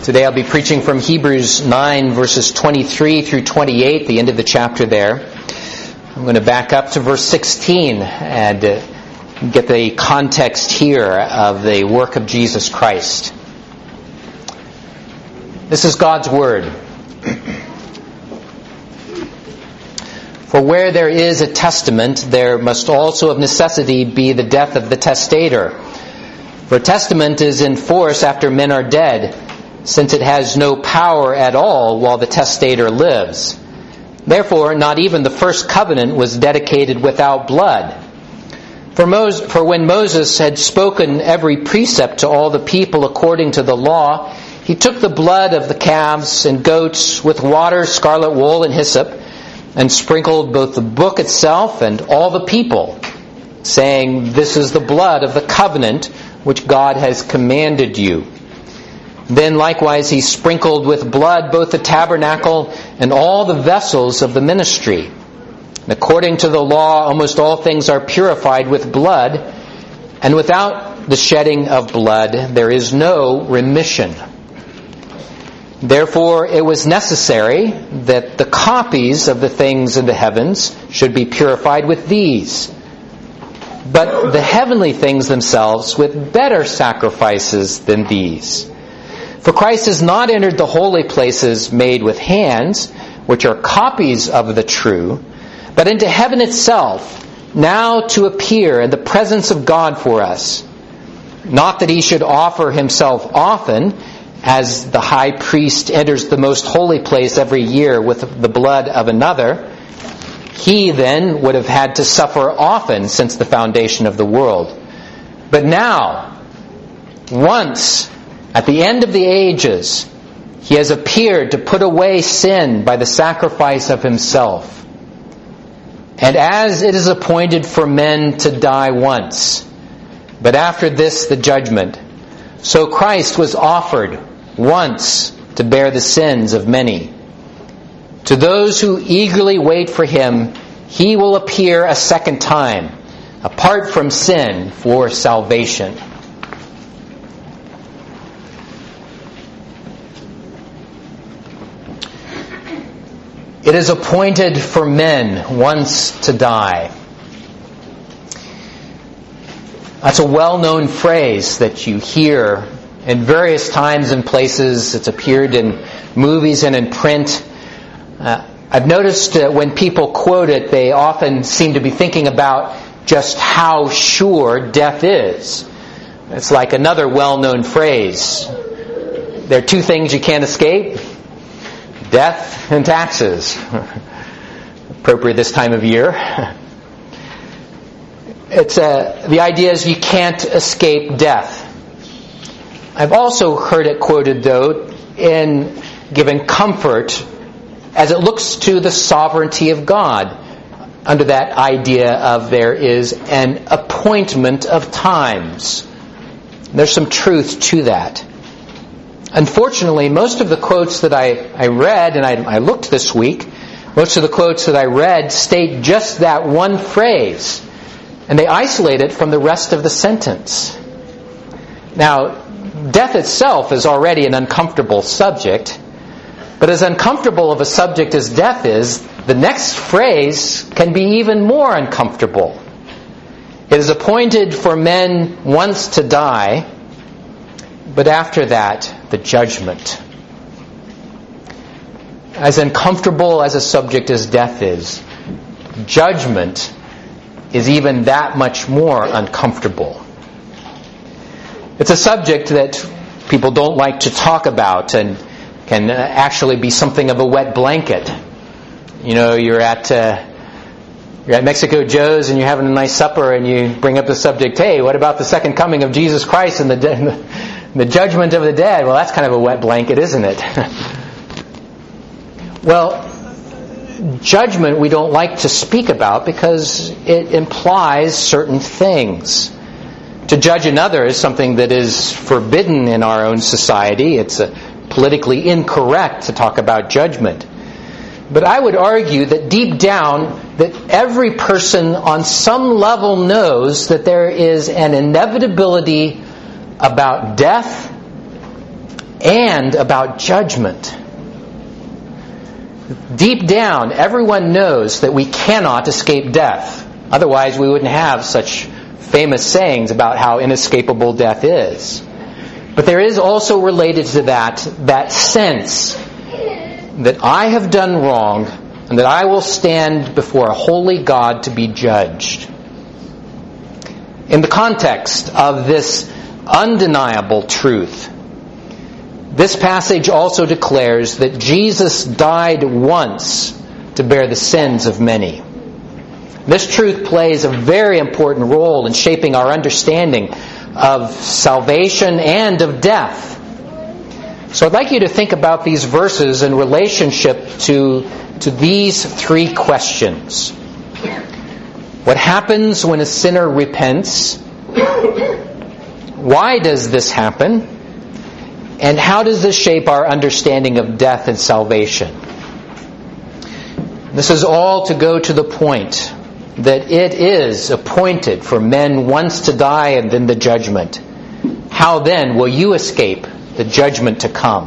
Today I'll be preaching from Hebrews 9, verses 23 through 28, the end of the chapter there. I'm going to back up to verse 16 and get the context here of the work of Jesus Christ. This is God's Word. For where there is a testament, there must also of necessity be the death of the testator. For a testament is in force after men are dead, since it has no power at all while the testator lives. Therefore, not even the first covenant was dedicated without blood. For when Moses had spoken every precept to all the people according to the law, he took the blood of the calves and goats with water, scarlet wool, and hyssop, and sprinkled both the book itself and all the people, saying, "This is the blood of the covenant which God has commanded you." Then likewise he sprinkled with blood both the tabernacle and all the vessels of the ministry. And according to the law, almost all things are purified with blood, and without the shedding of blood there is no remission. Therefore it was necessary that the copies of the things in the heavens should be purified with these, but the heavenly things themselves with better sacrifices than these. For Christ has not entered the holy places made with hands, which are copies of the true, but into heaven itself, now to appear in the presence of God for us. Not that he should offer himself often, as the high priest enters the most holy place every year with the blood of another. He then would have had to suffer often since the foundation of the world. But now, once, at the end of the ages, he has appeared to put away sin by the sacrifice of himself. And as it is appointed for men to die once, but after this the judgment, so Christ was offered once to bear the sins of many. To those who eagerly wait for him, he will appear a second time, apart from sin, for salvation. It is appointed for men once to die. That's a well-known phrase that you hear in various times and places. It's appeared in movies and in print. I've noticed when people quote it, they often seem to be thinking about just how sure death is. It's like another well-known phrase. There are two things you can't escape: death and taxes. Appropriate this time of year. The idea is you can't escape death. I've also heard it quoted, though, in giving comfort as it looks to the sovereignty of God, under that idea of there is an appointment of times. There's some truth to that. Unfortunately, most of the quotes that I read, and I looked this week, most of the quotes that I read state just that one phrase, and they isolate it from the rest of the sentence. Now, death itself is already an uncomfortable subject, but as uncomfortable of a subject as death is, the next phrase can be even more uncomfortable. It is appointed for men once to die, but after that, the judgment. As uncomfortable as a subject as death is, judgment is even that much more uncomfortable. It's a subject that people don't like to talk about and can actually be something of a wet blanket. You know, you're at Mexico Joe's and you're having a nice supper and you bring up the subject, hey, what about the second coming of Jesus Christ and the judgment of the dead? Well, that's kind of a wet blanket, isn't it? Well, judgment we don't like to speak about because it implies certain things. To judge another is something that is forbidden in our own society. It's politically incorrect to talk about judgment. But I would argue that deep down, that every person on some level knows that there is an inevitability about death and about judgment. Deep down, everyone knows that we cannot escape death. Otherwise, we wouldn't have such famous sayings about how inescapable death is. But there is also related to that sense that I have done wrong and that I will stand before a holy God to be judged. In the context of this undeniable truth, this passage also declares that Jesus died once to bear the sins of many. This truth plays a very important role in shaping our understanding of salvation and of death. So I'd like you to think about these verses in relationship to these three questions. What happens when a sinner repents? Why does this happen? And how does this shape our understanding of death and salvation? This is all to go to the point that it is appointed for men once to die and then the judgment. How then will you escape the judgment to come?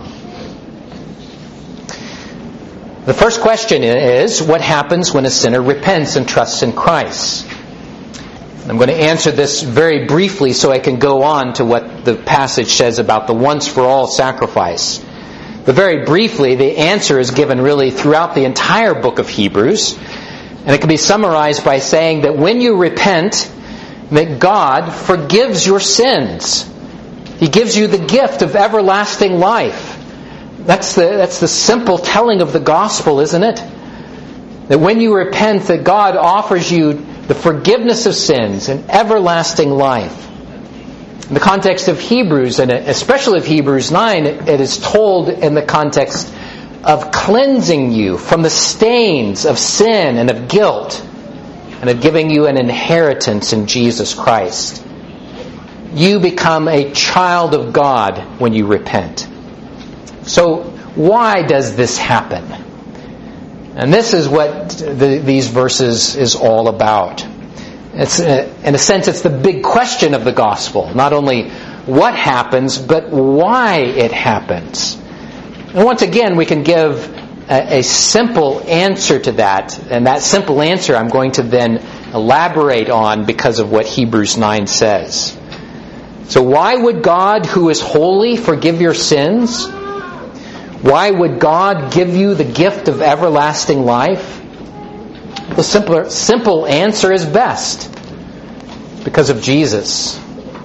The first question is, what happens when a sinner repents and trusts in Christ? I'm going to answer this very briefly so I can go on to what the passage says about the once-for-all sacrifice. But very briefly, the answer is given really throughout the entire book of Hebrews. And it can be summarized by saying that when you repent, that God forgives your sins. He gives you the gift of everlasting life. That's the simple telling of the gospel, isn't it? That when you repent, that God offers you the forgiveness of sins and everlasting life. In the context of Hebrews, and especially of Hebrews 9, it is told in the context of cleansing you from the stains of sin and of guilt, and of giving you an inheritance in Jesus Christ. You become a child of God when you repent. So, why does this happen? And this is what these verses is all about. It's, in a sense, it's the big question of the gospel. Not only what happens, but why it happens. And once again, we can give a simple answer to that. And that simple answer I'm going to then elaborate on because of what Hebrews 9 says. So why would God, who is holy, forgive your sins? Why would God give you the gift of everlasting life? The simple answer is best. Because of Jesus.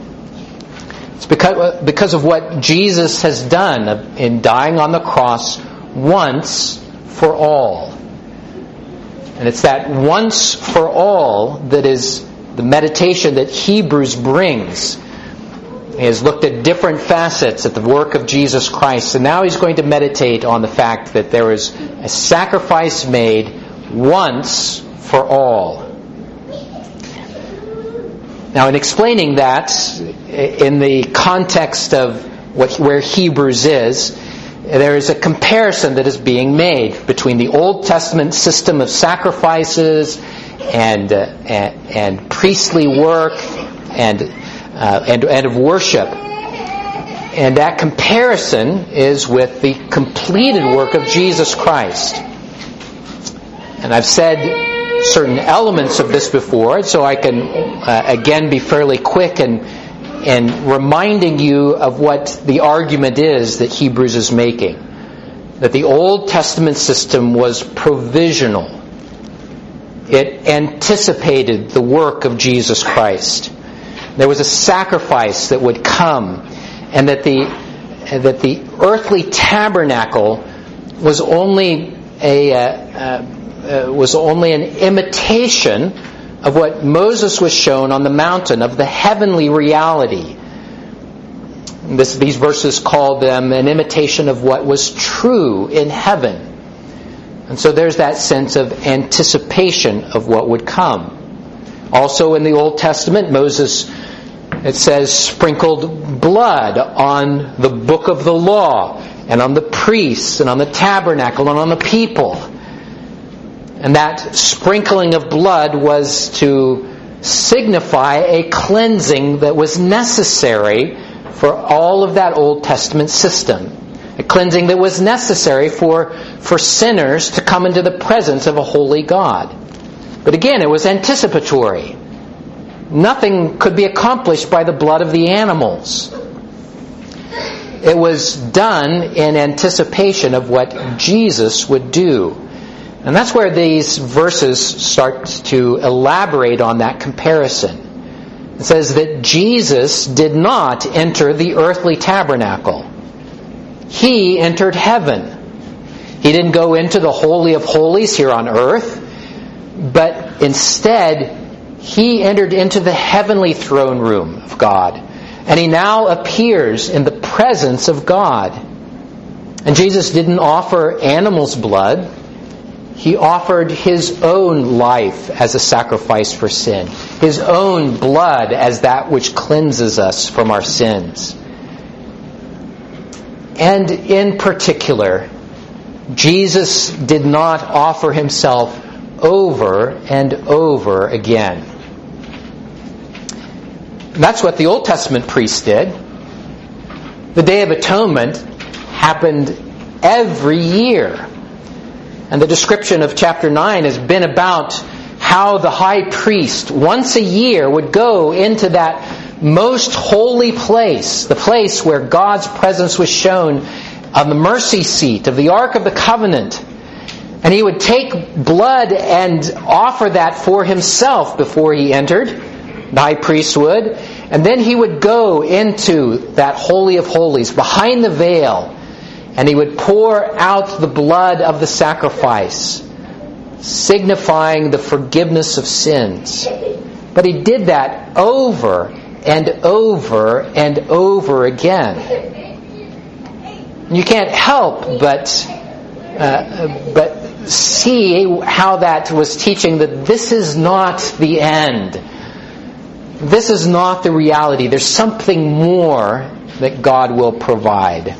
It's because of what Jesus has done in dying on the cross once for all. And it's that once for all that is the meditation that Hebrews brings. He has looked at different facets at the work of Jesus Christ, and now he's going to meditate on the fact that there is a sacrifice made once for all. Now, in explaining that, in the context of where Hebrews is, there is a comparison that is being made between the Old Testament system of sacrifices and priestly work and of worship. And that comparison is with the completed work of Jesus Christ. And I've said certain elements of this before, so I can again be fairly quick in reminding you of what the argument is that Hebrews is making. That the Old Testament system was provisional. It anticipated the work of Jesus Christ. There was a sacrifice that would come, and that the earthly tabernacle was only an imitation of what Moses was shown on the mountain, of the heavenly reality. These verses call them an imitation of what was true in heaven. And so there's that sense of anticipation of what would come. Also in the Old Testament, Moses, it says, sprinkled blood on the book of the law, and on the priests, and on the tabernacle, and on the people. And that sprinkling of blood was to signify a cleansing that was necessary for all of that Old Testament system. A cleansing that was necessary for sinners to come into the presence of a holy God. But again, it was anticipatory. Nothing could be accomplished by the blood of the animals. It was done in anticipation of what Jesus would do. And that's where these verses start to elaborate on that comparison. It says that Jesus did not enter the earthly tabernacle. He entered heaven. He didn't go into the Holy of Holies here on earth, but instead He entered into the heavenly throne room of God. And He now appears in the presence of God. And Jesus didn't offer animals' blood. He offered His own life as a sacrifice for sin. His own blood as that which cleanses us from our sins. And in particular, Jesus did not offer Himself over and over again. That's what the Old Testament priests did. The Day of Atonement happened every year. And the description of chapter 9 has been about how the high priest once a year would go into that most holy place, the place where God's presence was shown on the mercy seat of the Ark of the Covenant. And he would take blood and offer that for himself before he entered. The high priest would. And then he would go into that Holy of Holies, behind the veil, and he would pour out the blood of the sacrifice, signifying the forgiveness of sins. But he did that over and over and over again. You can't help but see how that was teaching that this is not the end. This is not the reality. There's something more that God will provide.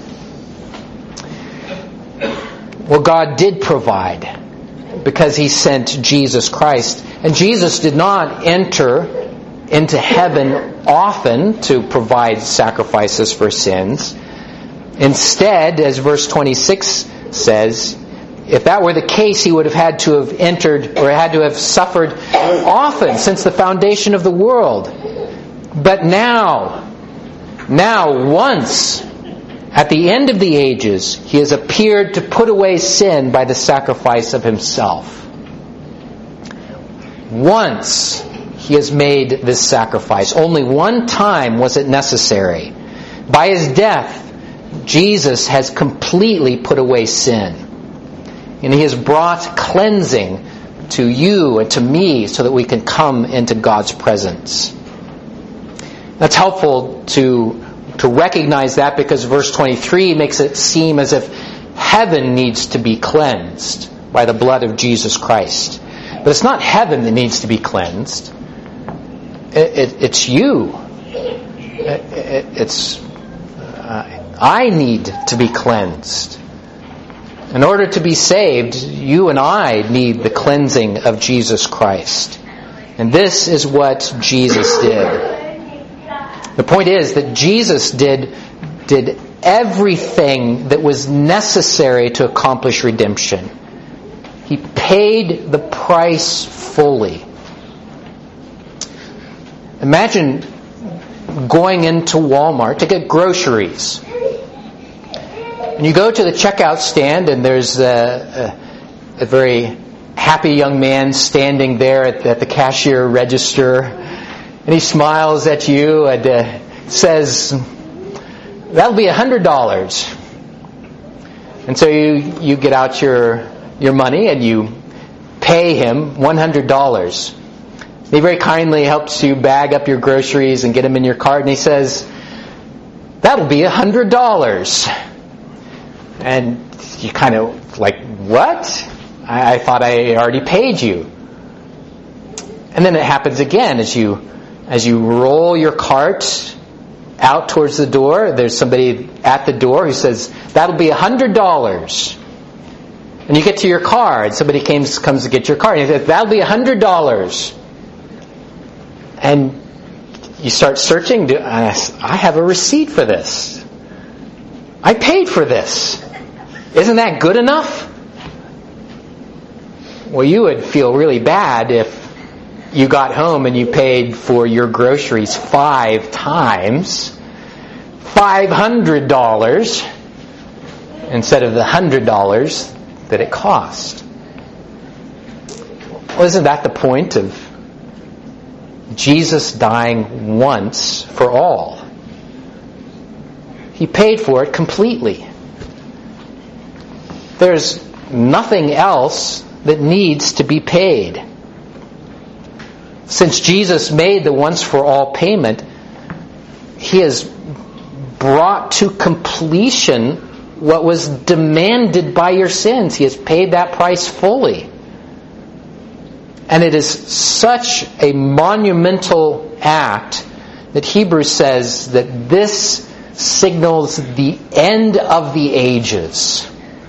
Well, God did provide because He sent Jesus Christ. And Jesus did not enter into heaven often to provide sacrifices for sins. Instead, as verse 26 says, if that were the case, He would have had to have entered or had to have suffered often since the foundation of the world. But now, once, at the end of the ages, He has appeared to put away sin by the sacrifice of Himself. Once He has made this sacrifice. Only one time was it necessary. By His death, Jesus has completely put away sin. And He has brought cleansing to you and to me so that we can come into God's presence. That's helpful to recognize that because verse 23 makes it seem as if heaven needs to be cleansed by the blood of Jesus Christ. But it's not heaven that needs to be cleansed. It's you. I need to be cleansed. In order to be saved, you and I need the cleansing of Jesus Christ. And this is what Jesus did. The point is that Jesus did everything that was necessary to accomplish redemption. He paid the price fully. Imagine going into Walmart to get groceries. And you go to the checkout stand and there's a very happy young man standing there at the cashier register. And he smiles at you and says, "That'll be $100. And so you get out your money and you pay him $100. He very kindly helps you bag up your groceries and get them in your cart. And he says, "That'll be $100. And you kind of like, "What? I thought I already paid you." And then it happens again as you roll your cart out towards the door. There's somebody at the door who says, "That'll be $100. And you get to your car and somebody comes to get your car and he says, "That'll be $100. And you start searching. I have a receipt for this. I paid for this. Isn't that good enough? Well, you would feel really bad if you got home and you paid for your groceries 5 times, $500 instead of the $100 that it cost. Well, isn't that the point of Jesus dying once for all? He paid for it completely. There's nothing else that needs to be paid. Since Jesus made the once-for-all payment, He has brought to completion what was demanded by your sins. He has paid that price fully. And it is such a monumental act that Hebrews says that this signals the end of the ages.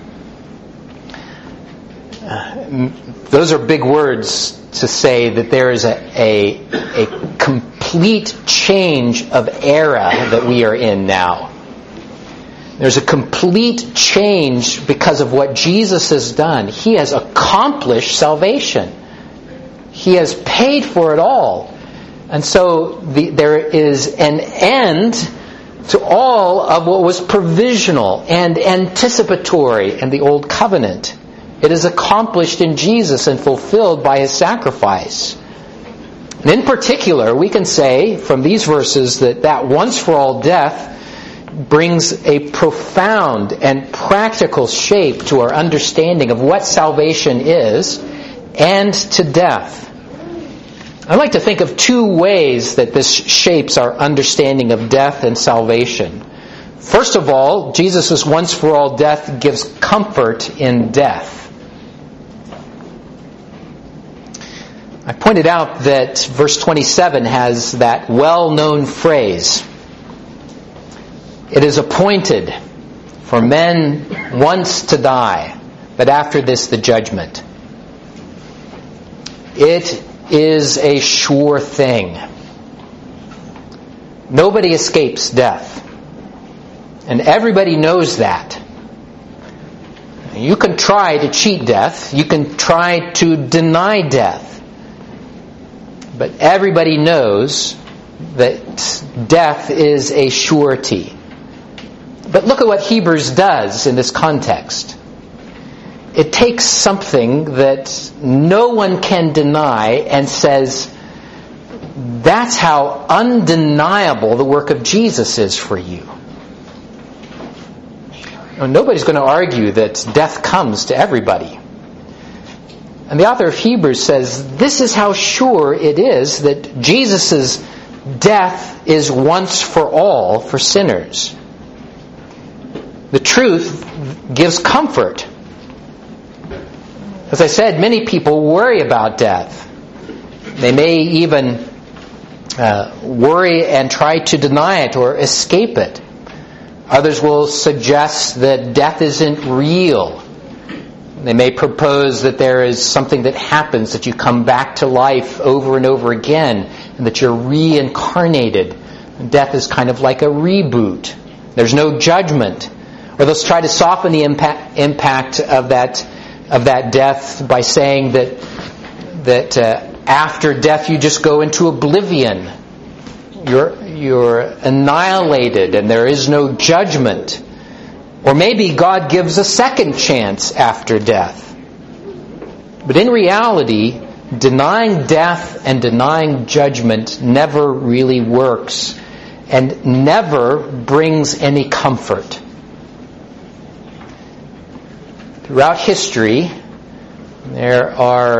Those are big words to say that there is a complete change of era that we are in now. There's a complete change because of what Jesus has done. He has accomplished salvation. He has paid for it all. And so there is an end to all of what was provisional and anticipatory in the Old Covenant. It is accomplished in Jesus and fulfilled by His sacrifice. And in particular, we can say from these verses that once-for-all death brings a profound and practical shape to our understanding of what salvation is and to death. I like to think of 2 ways that this shapes our understanding of death and salvation. First of all, Jesus' once-for-all death gives comfort in death. I pointed out that verse 27 has that well-known phrase. It is appointed for men once to die, but after this the judgment. It is a sure thing. Nobody escapes death. And everybody knows that. You can try to cheat death. You can try to deny death. But everybody knows that death is a surety. But look at what Hebrews does in this context. It takes something that no one can deny and says, that's how undeniable the work of Jesus is for you. Now, nobody's going to argue that death comes to everybody. And the author of Hebrews says, this is how sure it is that Jesus' death is once for all for sinners. The truth gives comfort. As I said, many people worry about death. They may even worry and try to deny it or escape it. Others will suggest that death isn't real. They may propose that there is something that happens, that you come back to life over and over again, and that you're reincarnated. Death is kind of like a reboot. There's no judgment. Or they'll try to soften the impact of that death by saying that after death you just go into oblivion. You're annihilated and there is no judgment. Or maybe God gives a second chance after death. But in reality, denying death and denying judgment never really works and never brings any comfort. Throughout history, there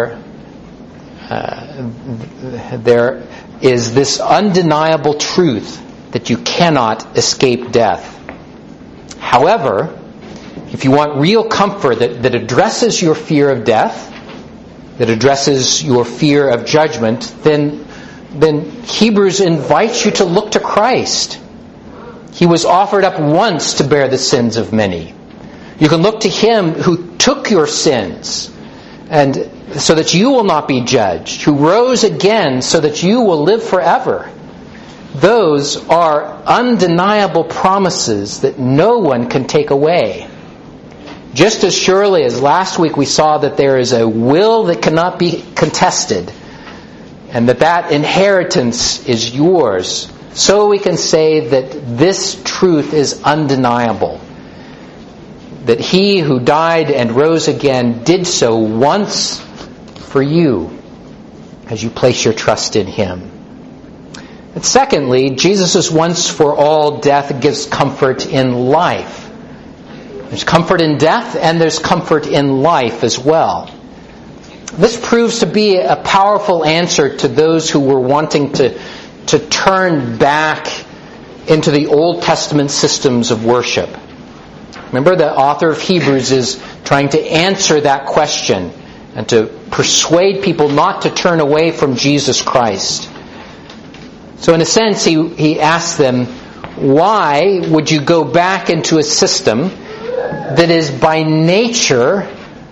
is this undeniable truth that you cannot escape death. However, if you want real comfort that addresses your fear of death, that addresses your fear of judgment, then Hebrews invites you to look to Christ. He was offered up once to bear the sins of many. You can look to Him who took your sins, and so that you will not be judged, who rose again so that you will live forever. those are undeniable promises that no one can take away. Just as surely as last week we saw that there is a will that cannot be contested, and that inheritance is yours, so we can say that this truth is undeniable. That He who died and rose again did so once for you as you place your trust in Him. And secondly, Jesus' once-for-all death gives comfort in life. There's comfort in death and there's comfort in life as well. This proves to be a powerful answer to those who were wanting to turn back into the Old Testament systems of worship. Remember, the author of Hebrews is trying to answer that question and to persuade people not to turn away from Jesus Christ. So in a sense, he asks them, why would you go back into a system that is by nature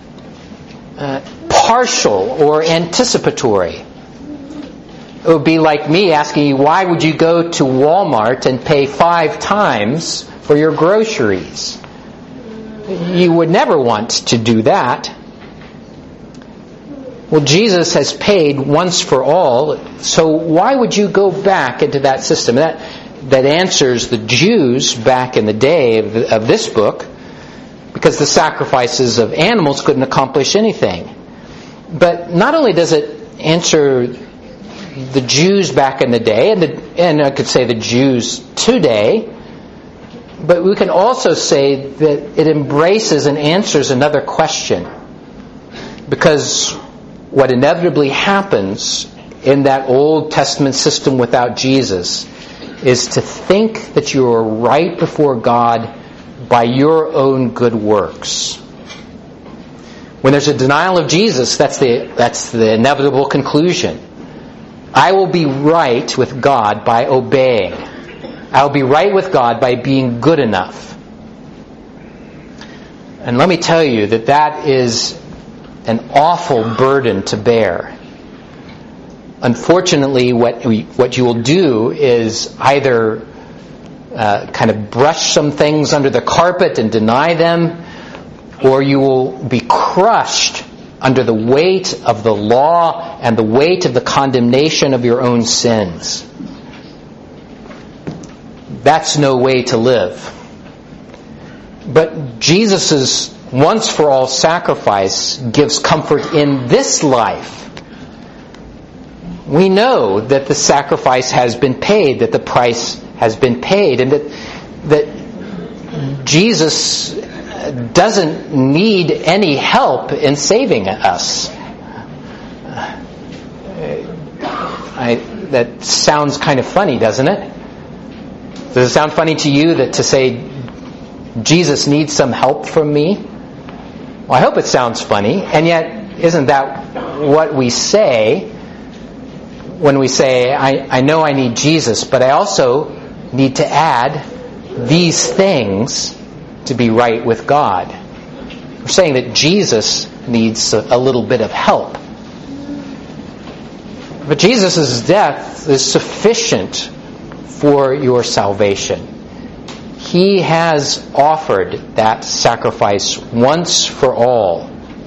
partial or anticipatory? It would be like me asking you, why would you go to Walmart and pay 5 times for your groceries? You would never want to do that. Well, Jesus has paid once for all, so why would you go back into that system? That answers the Jews back in the day of this book, because the sacrifices of animals couldn't accomplish anything. But not only does it answer the Jews back in the day, and I could say the Jews today, but we can also say that it embraces and answers another question. Because what inevitably happens in that Old Testament system without Jesus is to think that you are right before God by your own good works. When there's a denial of Jesus, that's the inevitable conclusion. I will be right with God by obeying. I will be right with God by being good enough. And let me tell you that is an awful burden to bear. Unfortunately, what you will do is either kind of brush some things under the carpet and deny them, or you will be crushed under the weight of the law and the weight of the condemnation of your own sins. That's no way to live. But Jesus' once-for-all sacrifice gives comfort in this life. We know that the sacrifice has been paid, that the price has been paid, and that Jesus doesn't need any help in saving us. That sounds kind of funny, doesn't it? Does it sound funny to you that to say Jesus needs some help from me? Well, I hope it sounds funny, and yet isn't that what we say when we say, I know I need Jesus, but I also need to add these things to be right with God. We're saying that Jesus needs a little bit of help. But Jesus' death is sufficient for your salvation. He has offered that sacrifice once for all.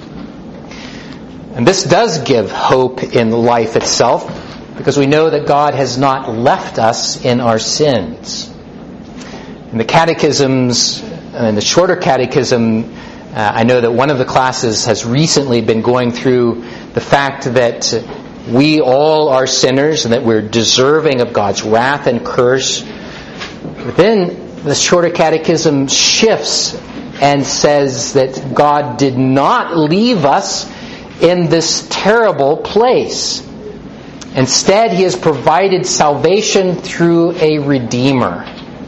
And this does give hope in life itself, because we know that God has not left us in our sins. In the catechisms, in the shorter catechism, I know that one of the classes has recently been going through the fact that we all are sinners and that we're deserving of God's wrath and curse. But then the shorter catechism shifts and says that God did not leave us in this terrible place. Instead, He has provided salvation through a Redeemer.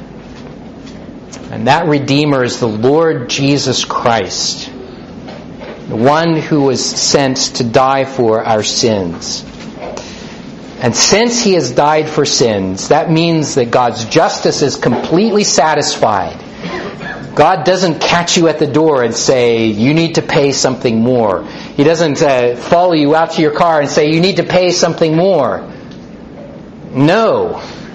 And that Redeemer is the Lord Jesus Christ, the one who was sent to die for our sins. And since He has died for sins, that means that God's justice is completely satisfied. God doesn't catch you at the door and say, you need to pay something more. He doesn't follow you out to your car and say, you need to pay something more. No.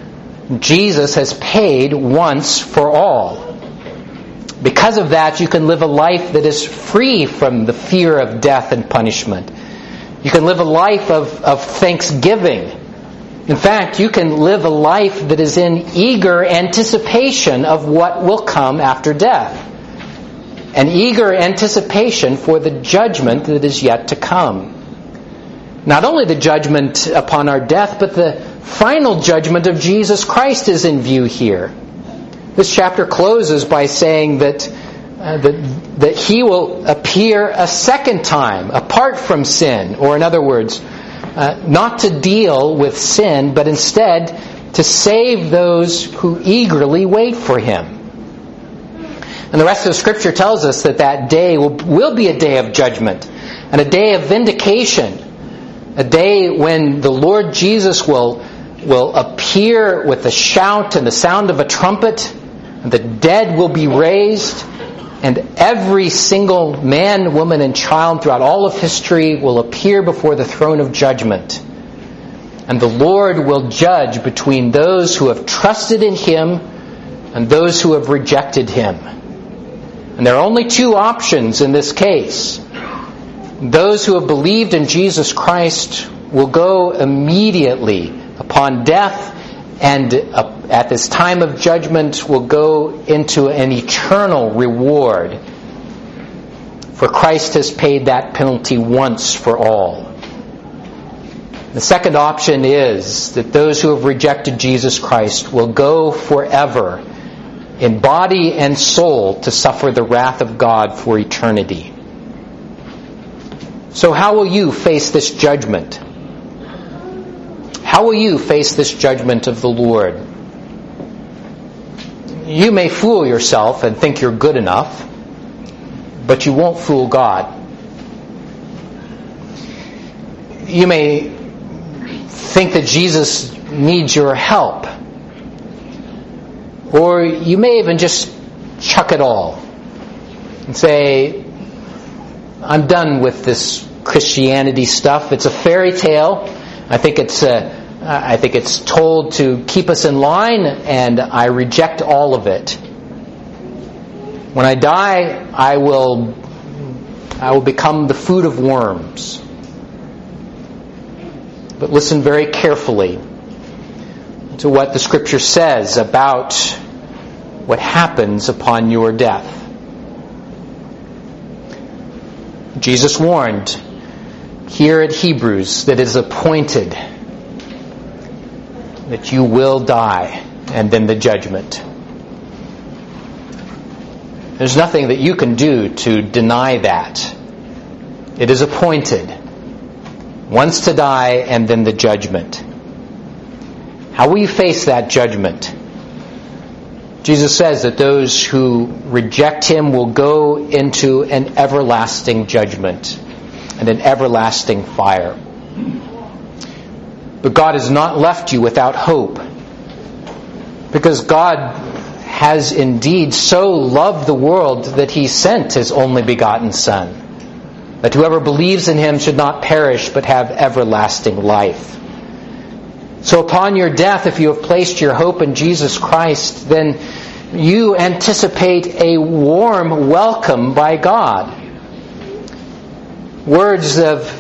Jesus has paid once for all. Because of that, you can live a life that is free from the fear of death and punishment. You can live a life of thanksgiving. In fact, you can live a life that is in eager anticipation of what will come after death. An eager anticipation for the judgment that is yet to come. Not only the judgment upon our death, but the final judgment of Jesus Christ is in view here. This chapter closes by saying that He will appear a second time, apart from sin, or in other words, not to deal with sin, but instead to save those who eagerly wait for Him. And the rest of the Scripture tells us that that day will be a day of judgment, and a day of vindication, a day when the Lord Jesus will appear with a shout and the sound of a trumpet, and the dead will be raised, and every single man, woman, and child throughout all of history will appear before the throne of judgment. And the Lord will judge between those who have trusted in Him and those who have rejected Him. And there are only two options in this case. Those who have believed in Jesus Christ will go immediately upon death, and at this time of judgment will go into an eternal reward. For Christ has paid that penalty once for all. The second option is that those who have rejected Jesus Christ will go forever in body and soul to suffer the wrath of God for eternity. So how will you face this judgment? How will you face this judgment of the Lord? You may fool yourself and think you're good enough, but you won't fool God. You may think that Jesus needs your help, or you may even just chuck it all and say, I'm done with this Christianity stuff. It's a fairy tale. I think it's told to keep us in line, and I reject all of it. When I die, I will become the food of worms. But listen very carefully to what the Scripture says about what happens upon your death. Jesus warned here at Hebrews that it is appointed that you will die, and then the judgment. There's nothing that you can do to deny that. It is appointed. Once to die, and then the judgment. How will you face that judgment? Jesus says that those who reject Him will go into an everlasting judgment and an everlasting fire. But God has not left you without hope, because God has indeed so loved the world that He sent His only begotten Son, that whoever believes in Him should not perish but have everlasting life. So upon your death, if you have placed your hope in Jesus Christ, then you anticipate a warm welcome by God. Words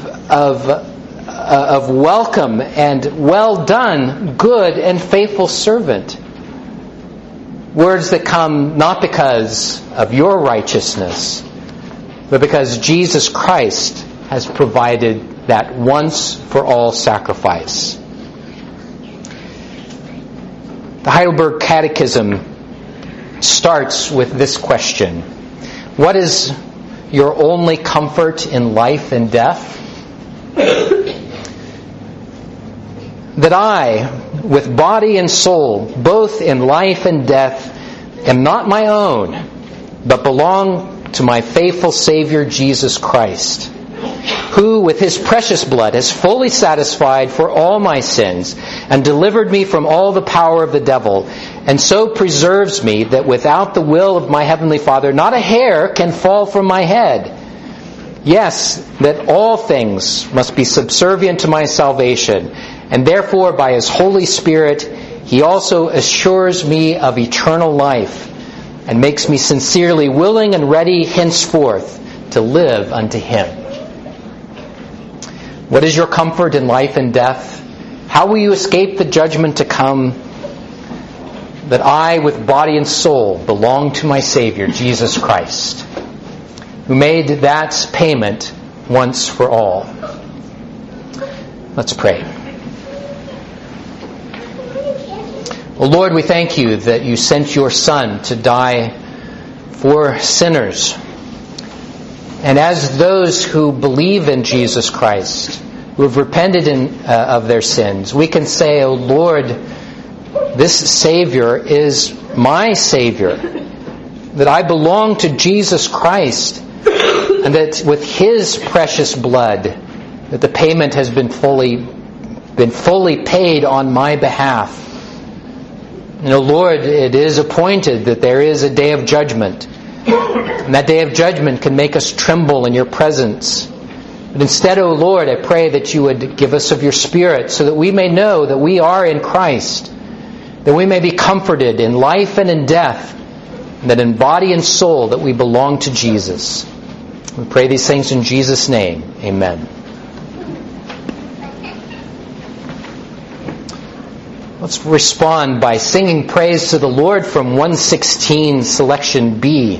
of welcome and well done, good and faithful servant. Words that come not because of your righteousness, but because Jesus Christ has provided that once for all sacrifice. The Heidelberg Catechism starts with this question: what is your only comfort in life and death? That I, with body and soul, both in life and death, am not my own, but belong to my faithful Savior Jesus Christ, who with His precious blood has fully satisfied for all my sins and delivered me from all the power of the devil, and so preserves me that without the will of my Heavenly Father not a hair can fall from my head. Yes, that all things must be subservient to my salvation, and therefore by His Holy Spirit He also assures me of eternal life and makes me sincerely willing and ready henceforth to live unto Him. What is your comfort in life and death? How will you escape the judgment to come? That I, with body and soul, belong to my Savior, Jesus Christ, who made that payment once for all. Let's pray. Oh Lord, we thank you that you sent your Son to die for sinners. And as those who believe in Jesus Christ, who have repented of their sins, we can say, oh Lord, this Savior is my Savior. That I belong to Jesus Christ. And that with His precious blood, that the payment has been fully paid on my behalf. And, O Lord, it is appointed that there is a day of judgment. And that day of judgment can make us tremble in your presence. But instead, O Lord, I pray that you would give us of your Spirit so that we may know that we are in Christ. That we may be comforted in life and in death. And that in body and soul that we belong to Jesus. We pray these things in Jesus' name. Amen. Let's respond by singing praise to the Lord from 116, selection B.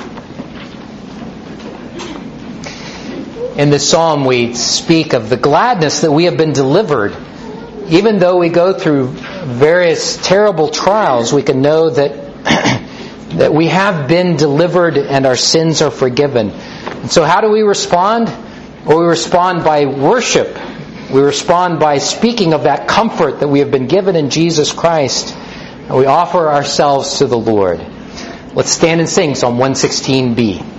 In this psalm we speak of the gladness that we have been delivered. Even though we go through various terrible trials, we can know that that we have been delivered and our sins are forgiven. And so how do we respond? Well, we respond by worship. We respond by speaking of that comfort that we have been given in Jesus Christ. And we offer ourselves to the Lord. Let's stand and sing Psalm 116b.